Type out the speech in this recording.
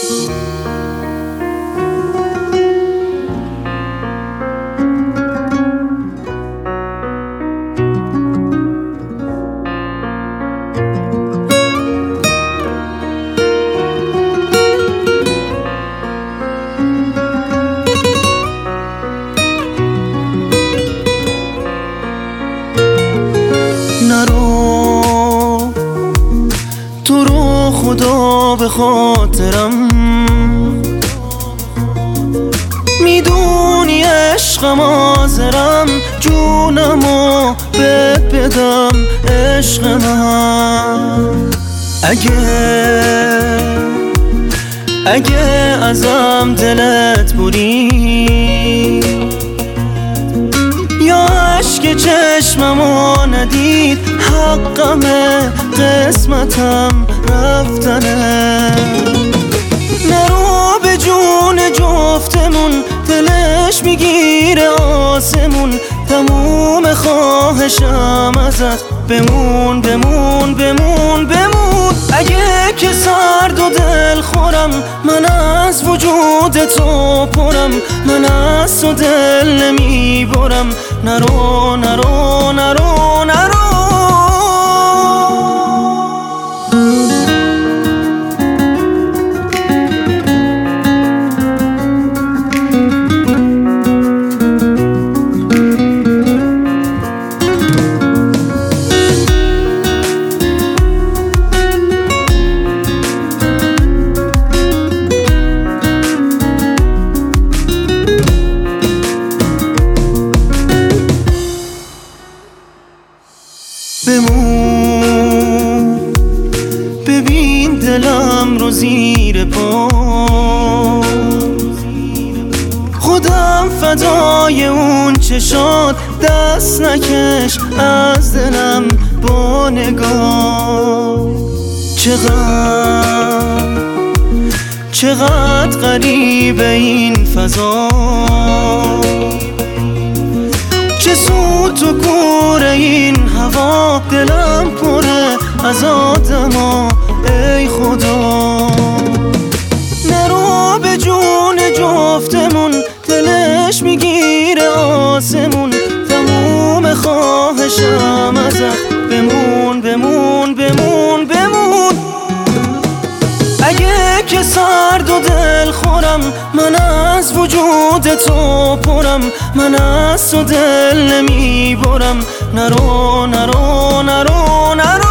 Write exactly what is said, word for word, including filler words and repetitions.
نرو تو رو خدا به خاطرم، میدونی عشقم حاضرم جونمو بهت بدم عشق من. اگه اگه ازم دلت بری یا عشق چشممو ندید، حقمه قسمتم رفتنه. نرو به جون جفتمون، دلش میگیره آسمون. تموم خواهشم ازت بمون بمون بمون بمون. اگه که سرد و دل خورم، من از وجود تو پرم. من از تو دل نمیبرم. نرو نرو نرو نرو. بمون ببین دلم رو زیر پا، خودم فدای اون چشات. دست نکش از دلم با نگاه. چقدر چقدر غریبه این فضا، چه سود تو کوره این هوا. دلم پره از آدما ای خدا. نرو به جون جفتمون، دلش میگیره آسمون. تموم خواهشم ازت بمون بمون بمون بمون. اگه که سرد و دل خورم، من از وجود تو پرم. من از تو دل نمیبرم. نرو نرو نرو نرو.